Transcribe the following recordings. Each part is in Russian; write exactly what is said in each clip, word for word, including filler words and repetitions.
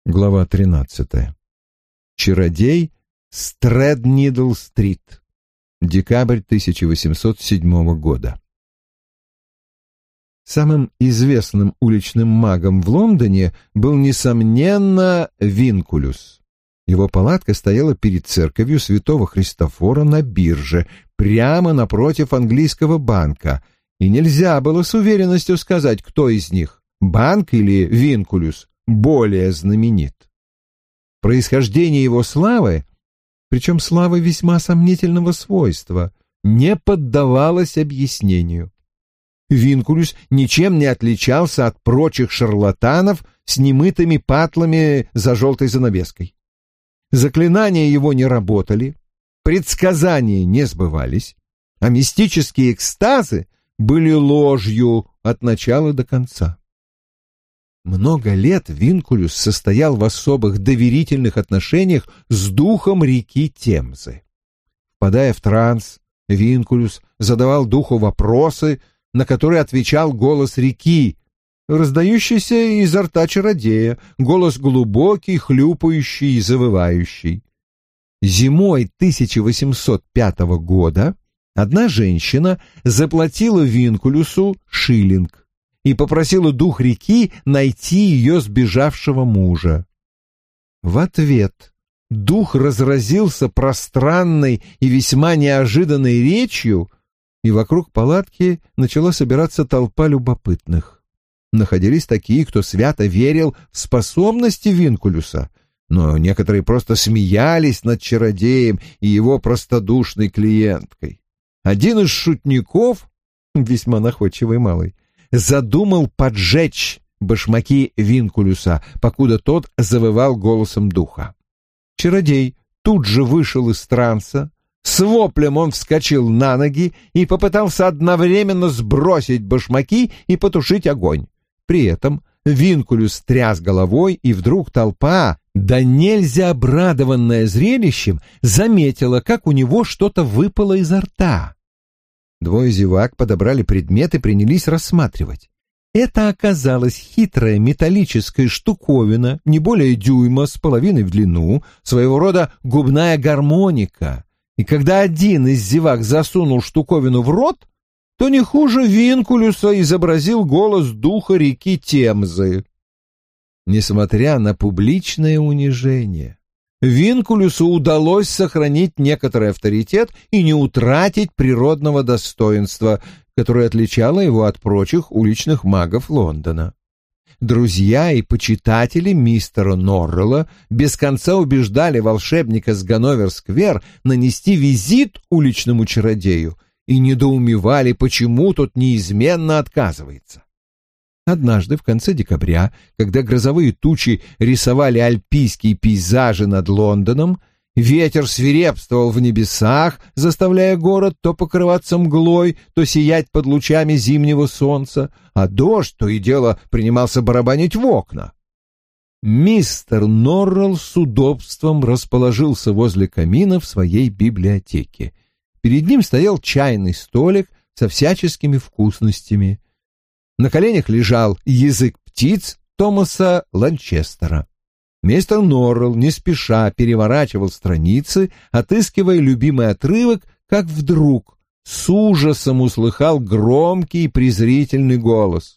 Глава тринадцатая. Чародей с Треднидл-стрит. Декабрь тысяча восемьсот седьмого года. Самым известным уличным магом в Лондоне был, несомненно, Винкулюс. Его палатка стояла перед церковью Святого Христофора на бирже, прямо напротив английского банка, и нельзя было с уверенностью сказать, кто из них, банк или Винкулюс, более знаменит. Происхождение его славы, причем славы весьма сомнительного свойства, не поддавалось объяснению. Винкулюс ничем не отличался от прочих шарлатанов с немытыми патлами за желтой занавеской. Заклинания его не работали, предсказания не сбывались, а мистические экстазы были ложью от начала до конца. Много лет Винкулюс состоял в особых доверительных отношениях с духом реки Темзы. Впадая в транс, Винкулюс задавал духу вопросы, на которые отвечал голос реки, раздающийся изо рта чародея, голос глубокий, хлюпающий и завывающий. Зимой тысяча восемьсот пятого года одна женщина заплатила Винкулюсу шиллинг и попросила дух реки найти ее сбежавшего мужа. В ответ дух разразился пространной и весьма неожиданной речью, и вокруг палатки начала собираться толпа любопытных. Находились такие, кто свято верил в способности Винкулюса, но некоторые просто смеялись над чародеем и его простодушной клиенткой. Один из шутников, весьма находчивый малый, задумал поджечь башмаки Винкулюса, покуда тот завывал голосом духа. Чародей тут же вышел из транса, с воплем он вскочил на ноги и попытался одновременно сбросить башмаки и потушить огонь. При этом Винкулюс тряс головой, и вдруг толпа, да нельзя обрадованная зрелищем, заметила, как у него что-то выпало изо рта. Двое зевак подобрали предмет и принялись рассматривать. Это оказалась хитрая металлическая штуковина, не более дюйма, с половиной в длину, своего рода губная гармоника. И когда один из зевак засунул штуковину в рот, то не хуже Винкулюса изобразил голос духа реки Темзы. Несмотря на публичное унижение, Винкулюсу удалось сохранить некоторый авторитет и не утратить природного достоинства, которое отличало его от прочих уличных магов Лондона. Друзья и почитатели мистера Норрелла без конца убеждали волшебника с Ганновер-сквер нанести визит уличному чародею и недоумевали, почему тот неизменно отказывается. Однажды в конце декабря, когда грозовые тучи рисовали альпийские пейзажи над Лондоном, ветер свирепствовал в небесах, заставляя город то покрываться мглой, то сиять под лучами зимнего солнца, а дождь то и дело принимался барабанить в окна. Мистер Норрелл с удобством расположился возле камина в своей библиотеке. Перед ним стоял чайный столик со всяческими вкусностями. На коленях лежал «Язык птиц» Томаса Ланчестера. Мистер Норрелл не спеша переворачивал страницы, отыскивая любимый отрывок, как вдруг с ужасом услыхал громкий и презрительный голос.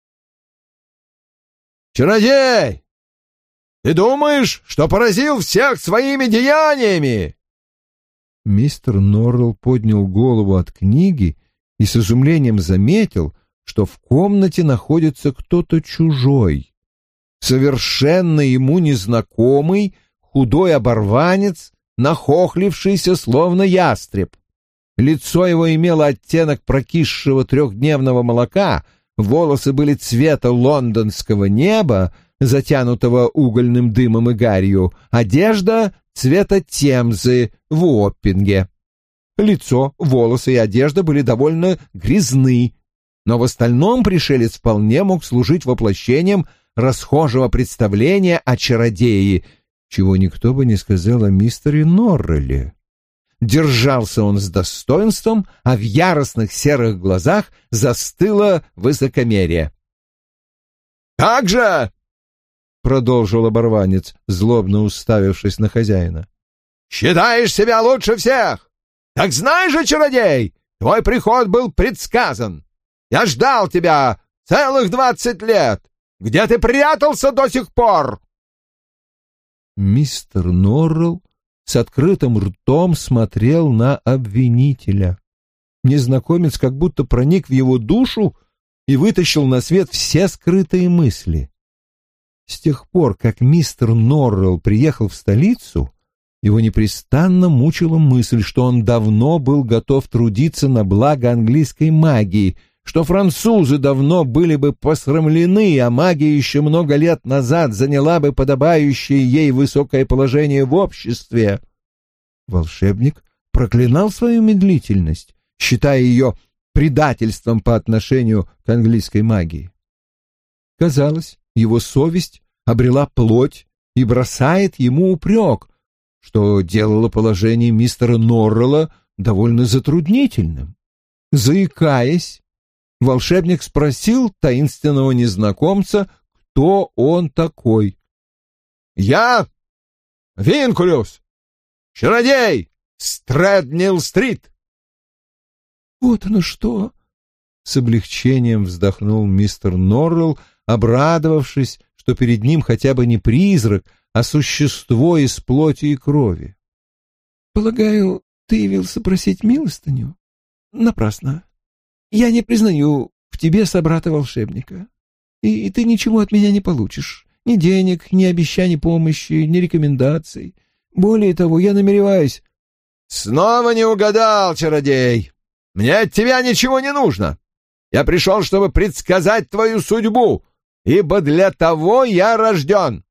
«Чародей! Ты думаешь, что поразил всех своими деяниями?» Мистер Норрелл поднял голову от книги и с изумлением заметил, что в комнате находится кто-то чужой. Совершенно ему незнакомый, худой оборванец, нахохлившийся, словно ястреб. Лицо его имело оттенок прокисшего трехдневного молока, волосы были цвета лондонского неба, затянутого угольным дымом и гарью, одежда цвета Темзы в Уоппинге. Лицо, волосы и одежда были довольно грязны, но в остальном пришелец вполне мог служить воплощением расхожего представления о чародее, чего никто бы не сказал о мистере Норрелле. Держался он с достоинством, а в яростных серых глазах застыло высокомерие. «Как же! — продолжил оборванец, злобно уставившись на хозяина. «Считаешь себя лучше всех? Так знай же, чародей, твой приход был предсказан. Я ждал тебя целых двадцать лет. Где ты прятался до сих пор?» Мистер Норрелл с открытым ртом смотрел на обвинителя. Незнакомец как будто проник в его душу и вытащил на свет все скрытые мысли. С тех пор, как мистер Норрелл приехал в столицу, его непрестанно мучила мысль, что он давно был готов трудиться на благо английской магии, что французы давно были бы посрамлены, а магия еще много лет назад заняла бы подобающее ей высокое положение в обществе. Волшебник проклинал свою медлительность, считая ее предательством по отношению к английской магии. Казалось, его совесть обрела плоть и бросает ему упрек, что делало положение мистера Норрелла довольно затруднительным. Заикаясь, волшебник спросил таинственного незнакомца, кто он такой. «Я Винкулюс, чародей Стрэднил-стрит». «Вот оно что!» — с облегчением вздохнул мистер Норрелл, обрадовавшись, что перед ним хотя бы не призрак, а существо из плоти и крови. «Полагаю, ты явился просить милостыню? Напрасно. Я не признаю в тебе собрата-волшебника, и, и ты ничего от меня не получишь. Ни денег, ни обещаний помощи, ни рекомендаций. Более того, я намереваюсь...» «Снова не угадал, чародей. Мне от тебя ничего не нужно. Я пришел, чтобы предсказать твою судьбу, ибо для того я рожден».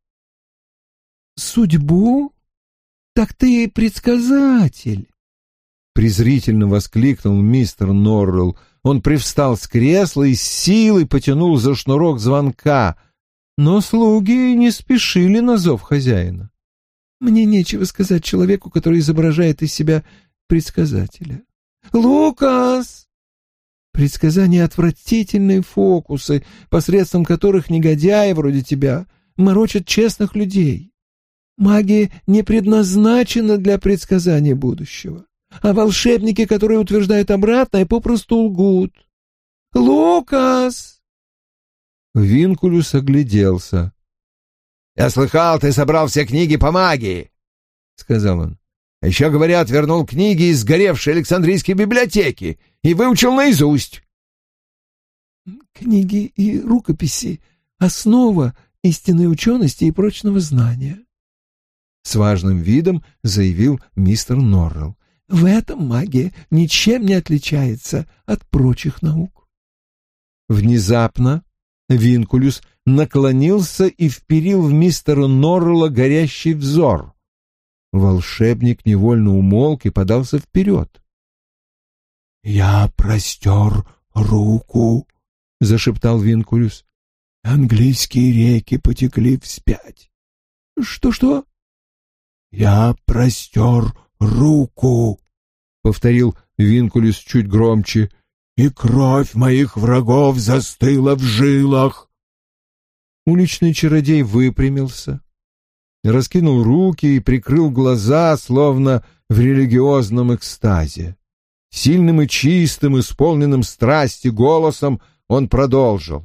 «Судьбу? Так ты предсказатель!» Презрительно воскликнул мистер Норрелл. Он привстал с кресла и с силой потянул за шнурок звонка, но слуги не спешили на зов хозяина. «Мне нечего сказать человеку, который изображает из себя предсказателя. Лукас!» Предсказания — отвратительные фокусы, посредством которых негодяи вроде тебя морочат честных людей. Магия не предназначена для предсказания будущего, а волшебники, которые утверждают обратное, попросту лгут. «Лукас!» Винкулюс огляделся. «Я слыхал, ты собрал все книги по магии», — сказал он. «А еще, говорят, вернул книги из сгоревшей Александрийской библиотеки и выучил наизусть». «Книги и рукописи — основа истинной учености и прочного знания», — с важным видом заявил мистер Норрелл. «В этом магия ничем не отличается от прочих наук». Внезапно Винкулюс наклонился и вперил в мистера Норрелла горящий взор. Волшебник невольно умолк и подался вперед. «Я простер руку», — зашептал Винкулюс. «Английские реки потекли вспять». «Что-что?» «Я простер руку», — повторил Винкулюс чуть громче, — «и кровь моих врагов застыла в жилах». Уличный чародей выпрямился, раскинул руки и прикрыл глаза, словно в религиозном экстазе. Сильным и чистым, исполненным страсти голосом он продолжил.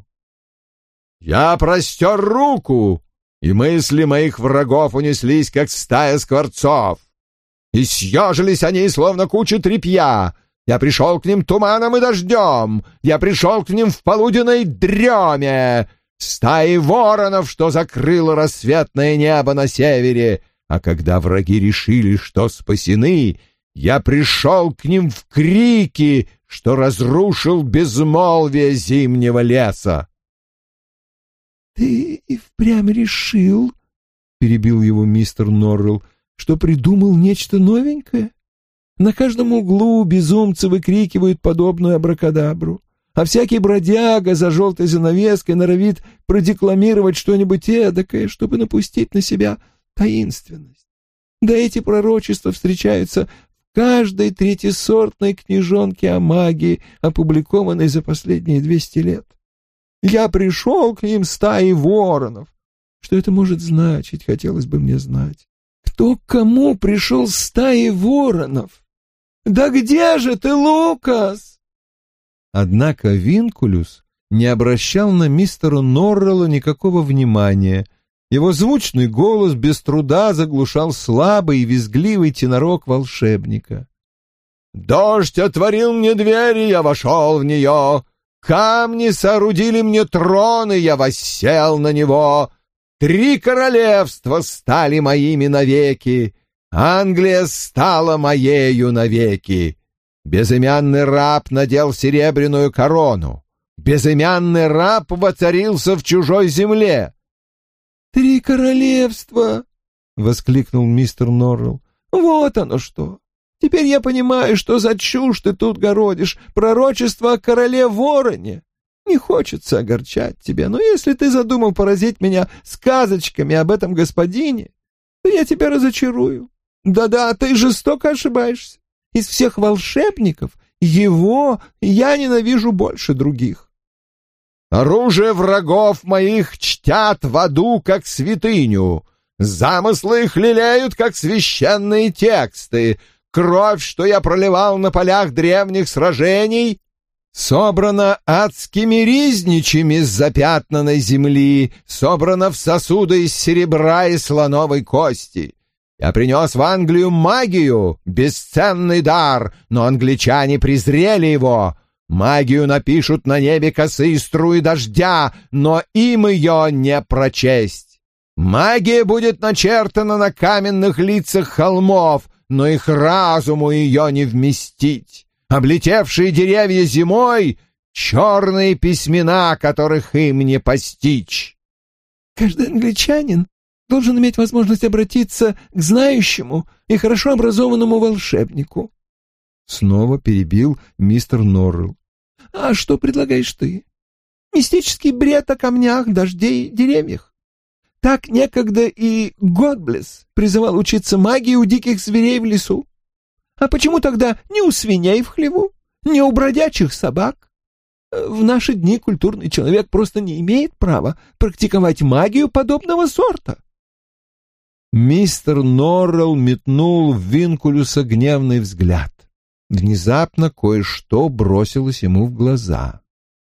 «Я простер руку, и мысли моих врагов унеслись, как стая скворцов. И съежились они, словно куча тряпья. Я пришел к ним туманом и дождем. Я пришел к ним в полуденной дреме, стаи воронов, что закрыло рассветное небо на севере. А когда враги решили, что спасены, я пришел к ним в крики, что разрушил безмолвие зимнего леса». «Ты и впрямь решил, — перебил его мистер Норрелл, — что придумал нечто новенькое? На каждом углу безумцы выкрикивают подобную абракадабру, а всякий бродяга за желтой занавеской норовит продекламировать что-нибудь эдакое, чтобы напустить на себя таинственность. Да эти пророчества встречаются в каждой третьесортной книжонке о магии, опубликованной за последние двести лет. Я пришел к ним стаей воронов, Что это может значить, хотелось бы мне знать. Кто к кому пришел с стаей воронов? Да где же ты, Лукас? Однако Винкулюс не обращал на мистера Норрелла никакого внимания. Его звучный голос без труда заглушал слабый и визгливый тенорок волшебника. «Дождь отворил мне двери, я вошел в нее. Камни соорудили мне трон, и я воссел на него. Три королевства стали моими навеки. Англия стала моею навеки. Безымянный раб надел серебряную корону. Безымянный раб воцарился в чужой земле». «Три королевства!» — воскликнул мистер Норрелл. «Вот оно что! Теперь я понимаю, что за чушь ты тут городишь, пророчество о короле-вороне. Не хочется огорчать тебя, но если ты задумал поразить меня сказочками об этом господине, то я тебя разочарую. Да-да, ты жестоко ошибаешься. Из всех волшебников его я ненавижу больше других». «Оружие врагов моих чтят в аду, как святыню. Замыслы их лелеют, как священные тексты. Кровь, что я проливал на полях древних сражений, собрана адскими ризничами с запятнанной земли, собрана в сосуды из серебра и слоновой кости. Я принес в Англию магию, бесценный дар, но англичане презрели его. Магию напишут на небе косые струи дождя, но им ее не прочесть. Магия будет начертана на каменных лицах холмов, но их разуму ее не вместить. Облетевшие деревья зимой — черные письмена, которых им не постичь». «Каждый англичанин должен иметь возможность обратиться к знающему и хорошо образованному волшебнику». Снова перебил мистер Норрелл. «А что предлагаешь ты? Мистический бред о камнях, дожде и деревьях? Так некогда и Годблесс призывал учиться магии у диких зверей в лесу. А почему тогда не у свиней в хлеву, не у бродячих собак? В наши дни культурный человек просто не имеет права практиковать магию подобного сорта». Мистер Норрелл метнул в Винкулюса гневный взгляд. Внезапно кое-что бросилось ему в глаза.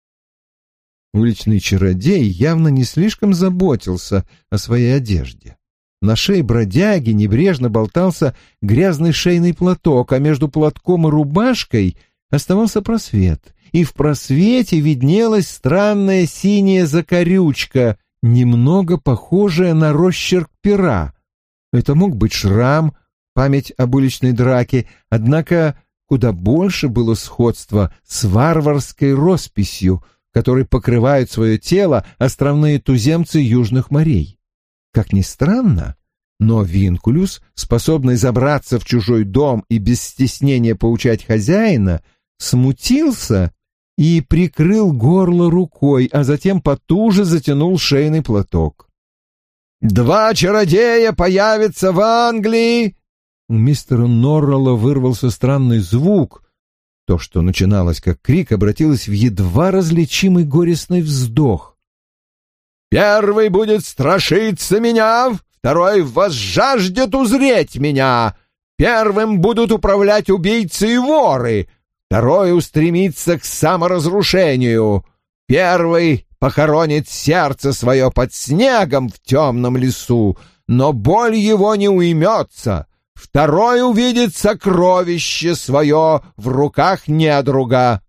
Уличный чародей явно не слишком заботился о своей одежде. На шее бродяги небрежно болтался грязный шейный платок, а между платком и рубашкой оставался просвет, и в просвете виднелась странная синяя закорючка, немного похожая на росчерк пера. Это мог быть шрам, память об уличной драке, однако куда больше было сходства с варварской росписью, которой покрывают свое тело островные туземцы южных морей. Как ни странно, но Винкулюс, способный забраться в чужой дом и без стеснения поучать хозяина, смутился и прикрыл горло рукой, а затем потуже затянул шейный платок. «Два чародея появятся в Англии!» У мистера Норрелла вырвался странный звук. То, что начиналось как крик, обратилось в едва различимый горестный вздох. «Первый будет страшиться меня, второй возжаждет узреть меня. Первым будут управлять убийцы и воры, второй устремится к саморазрушению. Первый похоронит сердце свое под снегом в темном лесу, но боль его не уймется. Второй увидит сокровище свое в руках недруга».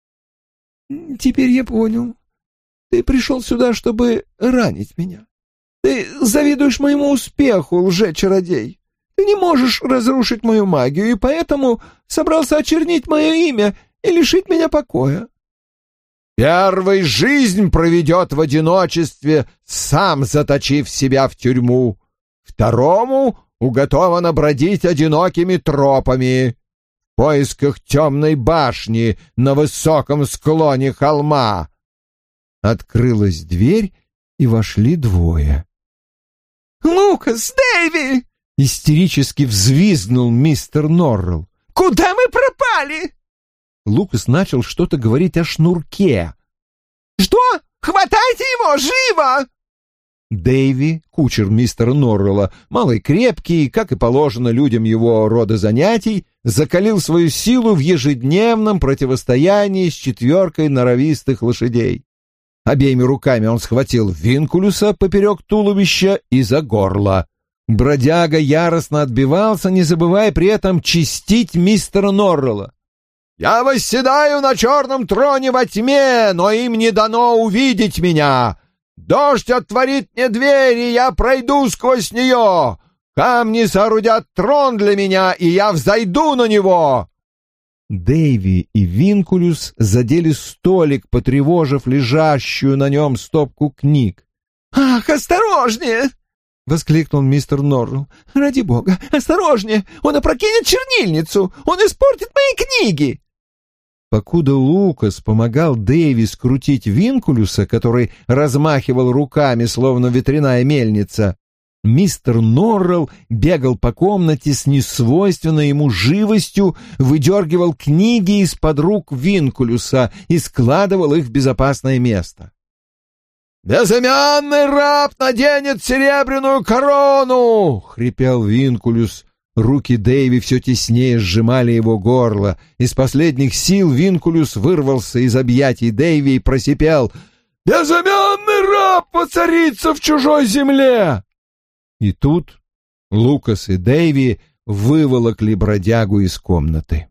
«Теперь я понял. Ты пришел сюда, чтобы ранить меня. Ты завидуешь моему успеху, лже-чародей. Ты не можешь разрушить мою магию, и поэтому собрался очернить мое имя и лишить меня покоя». «Первый жизнь проведет в одиночестве, сам заточив себя в тюрьму. Второму уготовано бродить одинокими тропами в поисках темной башни на высоком склоне холма». Открылась дверь, и вошли двое. «Лукас, Дэйви!» — истерически взвизгнул мистер Норрелл. «Куда мы пропали?» Лукас начал что-то говорить о шнурке. «Что? Хватайте его! Живо!» Дэйви, кучер мистера Норрелла, малый крепкий, как и положено людям его рода занятий, закалил свою силу в ежедневном противостоянии с четверкой норовистых лошадей. Обеими руками он схватил Винкулюса поперек туловища и за горло. Бродяга яростно отбивался, не забывая при этом чистить мистера Норрелла. «Я восседаю на черном троне во тьме, но им не дано увидеть меня. Дождь отворит мне дверь, и я пройду сквозь нее. Камни соорудят трон для меня, и я взойду на него». Дэйви и Винкулюс задели столик, потревожив лежащую на нем стопку книг. «Ах, осторожнее!» — воскликнул мистер Норрелл. «Ради бога, осторожнее! Он опрокинет чернильницу! Он испортит мои книги!» Покуда Лукас помогал Дэйви скрутить Винкулюса, который размахивал руками, словно ветряная мельница, мистер Норрелл бегал по комнате с несвойственной ему живостью, выдергивал книги из-под рук Винкулюса и складывал их в безопасное место. «Безымянный раб наденет серебряную корону!» — хрипел Винкулюс. Руки Дэйви все теснее сжимали его горло. Из последних сил Винкулюс вырвался из объятий Дэйви и просипел: «Безымянный раб воцарится в чужой земле!» И тут Лукас и Дэйви выволокли бродягу из комнаты.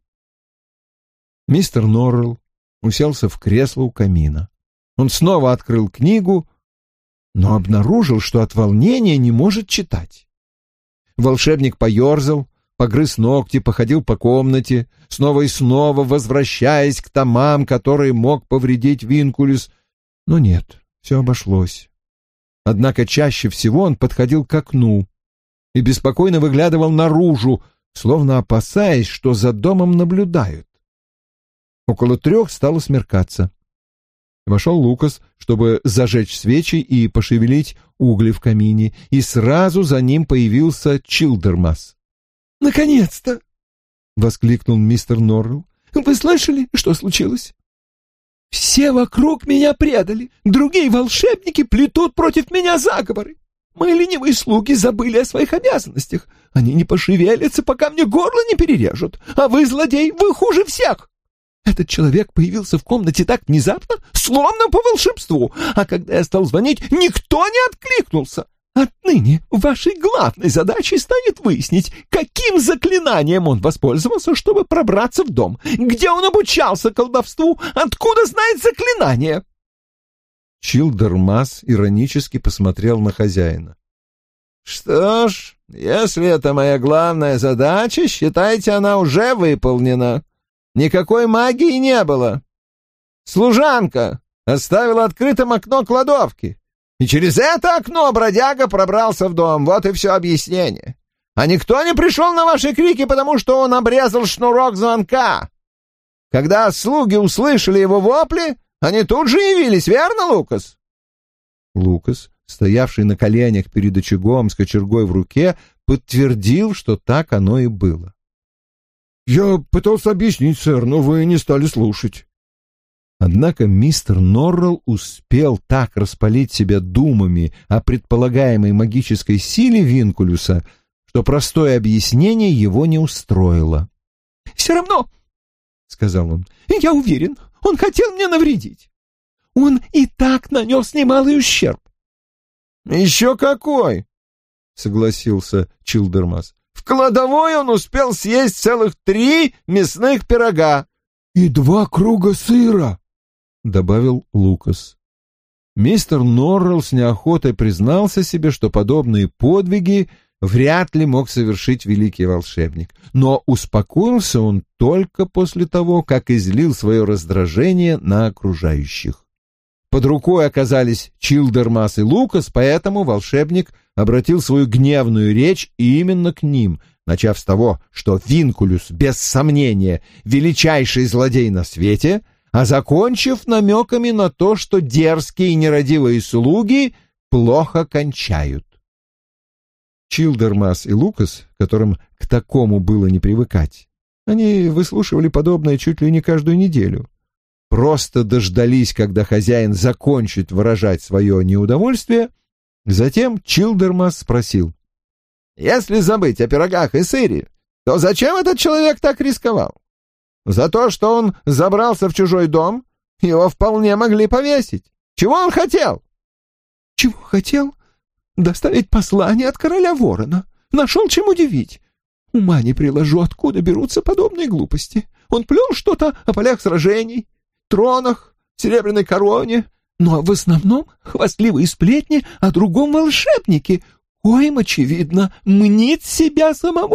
Мистер Норрелл уселся в кресло у камина. Он снова открыл книгу, но обнаружил, что от волнения не может читать. Волшебник поерзал, погрыз ногти, походил по комнате, снова и снова возвращаясь к томам, которые мог повредить Винкулюс. Но нет, все обошлось. Однако чаще всего он подходил к окну и беспокойно выглядывал наружу, словно опасаясь, что за домом наблюдают. Около трех стало смеркаться. Вошел Лукас, чтобы зажечь свечи и пошевелить угли в камине, и сразу за ним появился Чилдермас. «Наконец-то!» — воскликнул мистер Норрелл. «Вы слышали, что случилось? Все вокруг меня предали, другие волшебники плетут против меня заговоры. Мои ленивые слуги забыли о своих обязанностях. Они не пошевелятся, пока мне горло не перережут. А вы, злодей, вы хуже всех! Этот человек появился в комнате так внезапно, словно по волшебству, а когда я стал звонить, никто не откликнулся. Отныне вашей главной задачей станет выяснить, каким заклинанием он воспользовался, чтобы пробраться в дом, где он обучался колдовству, откуда знает заклинание». Чилдермас иронически посмотрел на хозяина. «Что ж, если это моя главная задача, считайте, она уже выполнена. Никакой магии не было. Служанка оставила открытым окно кладовки, и через это окно бродяга пробрался в дом. Вот и все объяснение. А никто не пришел на ваши крики, потому что он обрезал шнурок звонка. Когда слуги услышали его вопли, они тут же явились, верно, Лукас?» Лукас, стоявший на коленях перед очагом с кочергой в руке, подтвердил, что так оно и было. «Я пытался объяснить, сэр, но вы не стали слушать». Однако мистер Норрелл успел так распалить себя думами о предполагаемой магической силе Винкулюса, что простое объяснение его не устроило. «Все равно, — сказал он, — я уверен, он хотел мне навредить. Он и так нанес немалый ущерб». «Еще какой!» — согласился Чилдермас. «В кладовой он успел съесть целых три мясных пирога». «И два круга сыра», — добавил Лукас. Мистер Норрелл с неохотой признался себе, что подобные подвиги вряд ли мог совершить великий волшебник, но успокоился он только после того, как излил свое раздражение на окружающих. Под рукой оказались Чилдермас и Лукас, поэтому волшебник обратил свою гневную речь именно к ним, начав с того, что Винкулюс, без сомнения, величайший злодей на свете, а закончив намеками на то, что дерзкие и нерадивые слуги плохо кончают. Чилдермас и Лукас, которым к такому было не привыкать, они выслушивали подобное чуть ли не каждую неделю, просто дождались, когда хозяин закончит выражать свое неудовольствие, Затем Чилдермас спросил: «Если забыть о пирогах и сыре, то зачем этот человек так рисковал? За то, что он забрался в чужой дом, его вполне могли повесить. Чего он хотел?» «Чего хотел? Доставить послание от короля ворона. Нашел чем удивить. Ума не приложу, откуда берутся подобные глупости. Он плел что-то о полях сражений, тронах, серебряной короне, но в основном хвастливые сплетни о другом волшебнике, коим, очевидно, мнит себя самого».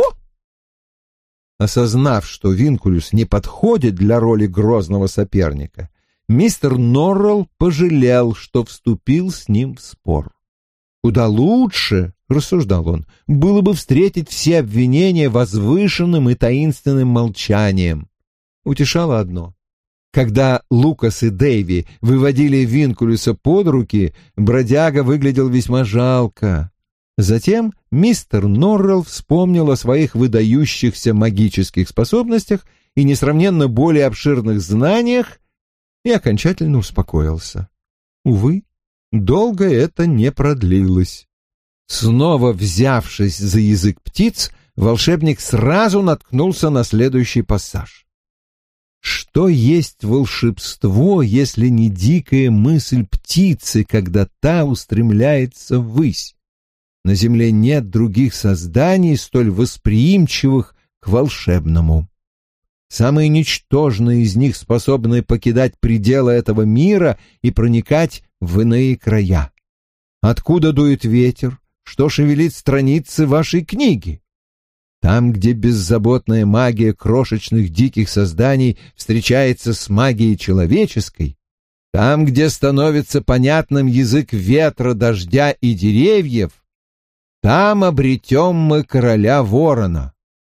Осознав, что Винкулюс не подходит для роли грозного соперника, мистер Норрелл пожалел, что вступил с ним в спор. Куда лучше, — рассуждал он, — было бы встретить все обвинения возвышенным и таинственным молчанием. Утешало одно. Когда Лукас и Дэйви выводили Винкулюса под руки, бродяга выглядел весьма жалко. Затем мистер Норрелл вспомнил о своих выдающихся магических способностях и несравненно более обширных знаниях и окончательно успокоился. Увы, долго это не продлилось. Снова взявшись за язык птиц, волшебник сразу наткнулся на следующий пассаж. Что есть волшебство, если не дикая мысль птицы, когда та устремляется ввысь? На земле нет других созданий, столь восприимчивых к волшебному. Самые ничтожные из них способны покидать пределы этого мира и проникать в иные края. Откуда дует ветер? Что шевелит страницы вашей книги? Там, где беззаботная магия крошечных диких созданий встречается с магией человеческой, там, где становится понятным язык ветра, дождя и деревьев, там обретем мы короля ворона.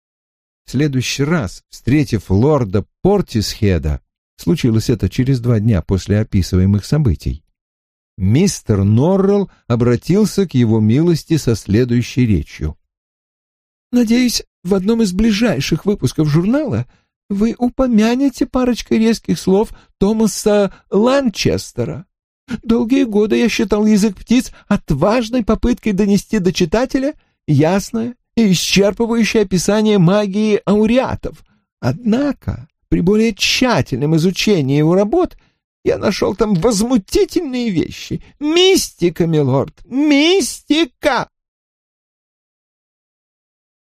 В следующий раз, встретив лорда Портисхеда, случилось это через два дня после описываемых событий, мистер Норрелл обратился к его милости со следующей речью. «Надеюсь, в одном из ближайших выпусков журнала вы упомянете парочкой резких слов Томаса Ланчестера. Долгие годы я считал язык птиц отважной попыткой донести до читателя ясное и исчерпывающее описание магии ауреатов. Однако при более тщательном изучении его работ я нашел там возмутительные вещи. Мистика, милорд, мистика!»